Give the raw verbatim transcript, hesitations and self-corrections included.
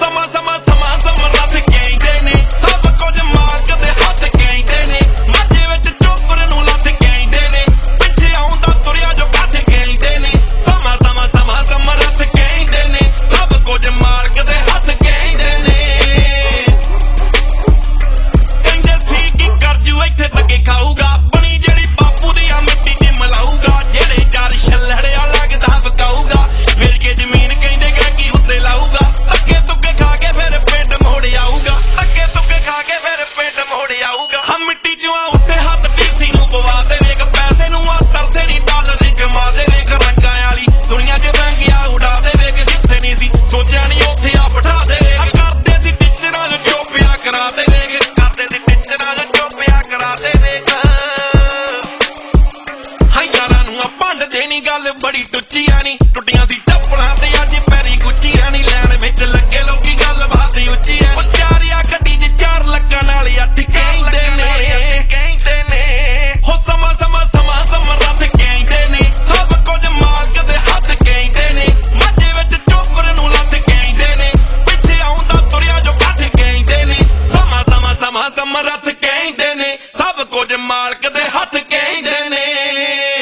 ਸਮਾਂ ਸਮਾਂ ਸਮਾਂ ਸਮਾਂ ਰੱਥ ਕਹਿੰਦੇ ਨੇ ਸਭ ਕੁਝ ਮਾਲਕ ਦੇ ਹੱਥ ਕਹਿੰਦੇ ਨੇ ਮਾਝੇ ਵਿੱਚ ਚੋਪਰ ਨੂੰ ਲੱਥ ਕਹਿੰਦੇ ਨੇ ਪਿੱਛੇ ਆਉਂਦਾ ਤੁਰਿਆ ਜੋ ਕੱਠ ਕਹਿੰਦੇ ਨੇ ਸਮਾਂ ਸਮਾਂ ਸਮਾਂ ਸਮਾਂ ਰੱਥ ਕਹਿੰਦੇ ਨੇ ਸਭ ਕੁਝ ਮਾਲਕ ਦੇ ਹੱਥ ਕਹਿੰਦੇ ਨੇ ਕਹਿੰਦੇ ਸੀ ਕੀ ਕਰ ਜੂ ਇੱਥੇ ਧੱਕੇ ਖਾਊਗਾ ਬਣੀ ਜਿਹੜੀ ਬਾਪੂ ਦੀ ਆ ਮਿੱਟੀ ਚ ਮਲਾਊਗਾ ਜਿਹੜੇ ਚਾਰ ਛੱਲੜਿਆ ਲੱਗਦਾ ਵਕਾਊਗਾ ਵੇਚ ਕੇ ਜ਼ਮੀਨ ਕਹਿੰਦੇ ਗਾਕੀ ਉੱਤੇ ਲਾਊਗਾ ਧੱਕੇ ਧੁੱਕੇ ਖਾ ਕੇ ਫਿਰ ਪਿੰਡ ਮੋੜ ਆਊਗਾ ਧੱਕੇ ਧੁੱਕੇ ਖਾ ਕੇ ਫਿਰ ਪਿੰਡ ਮੋੜ ਆਊਗਾ ਹਮ ਮਿੱਟੀ ਚੋਂ ਆ ਉੱਤੇ ਹੱਥ ਡੀਸੀ ਨੂੰ ਪਵਾ ਦੇ ਵੇਖ ਪੈਸੇ ਨੂੰ ਆ ਤਰਸੇ ਨਹੀਂ ਡਾਲਰ ਕਮਾ ਦੇ ਵੇਖ ਰੰਗਾਂ ਵਾਲੀ ਦੁਨੀਆ ਚ ਰੰਗਿਆ ਉਡਾ ਦੇ ਵੇਖ ਜਿੱਥੇ ਨਹੀਂ ਸੀ ਸੋਚਿਆ ਨਹੀਂ ਉੱਥੇ ਆ ਬਿਠਾ ਦੇ ਕਰਦੇ ਸੀ ਟੀਚਰਾਂ ਨੂੰ ਚੋਪਿਆ ਕਰਾ ਦੇ ਵੇਖ ਕਰਦੇ ਸੀ ਟੀਚਰਾਂ ਨੂੰ ਚੋਪਿਆ ਕਰਾ ਦੇ ਵੇਖ ਹਾਂ ਯਾਰਾਂ ਨੂੰ ਆ ਭੰਡ ਦੇਣੀ ਗੱਲ ਬੜੀ ਟੁੱਚੀਆਂ ਨੀ ਟੁੱਟੀਆਂ ਸੀ ਚੱਪਲਾਂ ਤੇ ਅੱਜ ਪੈਰੀ ਗੁੱਚੀਆਂ ਨੀ ਲੈਣ ਵਿੱਚ ਲੱਗੇ ਲੋਕੀ ਗੱਲ ਬਾਤ ਉੱਚੀ ਐ ਉਹ ਚਾਰਿਆ ਗੱਡੀ ਚ ਚਾਰ ਲੱਕਾਂ ਨਾਲ ਅੱਠ ਕਹਿੰਦੇ ਨੇ ਕਹਿੰਦੇ ਨੇ ਹੋ ਸਮਾਂ ਸਮਾਂ ਸਮਾਂ ਸਮਾਂ ਰੱਥ ਕਹਿੰਦੇ ਨੇ ਸਭ ਕੁਝ ਮਾਲਕ ਦੇ ਹੱਥ ਕਹਿੰਦੇ ਨੇ ਮਾਝੇ ਵਿੱਚ ਚੋਪਰ ਨੂੰ ਲੱਥ ਕਹਿੰਦੇ ਨੇ ਪਿੱਛੇ ਆਉਂਦਾ ਤੁਰਿਆ ਜੋ ਕੱਠ ਕਹਿੰਦੇ ਨੇ ਸਮਾਂ ਸਮਾਂ ਸਮਾਂ ਸਮਾਂ ਰੱਥ ਕਹਿੰਦੇ ਨੇ ਸਭ ਕੁਝ ਮਾਲਕ ਦੇ ਹੱਥ ਕਹਿੰਦੇ ਨੇ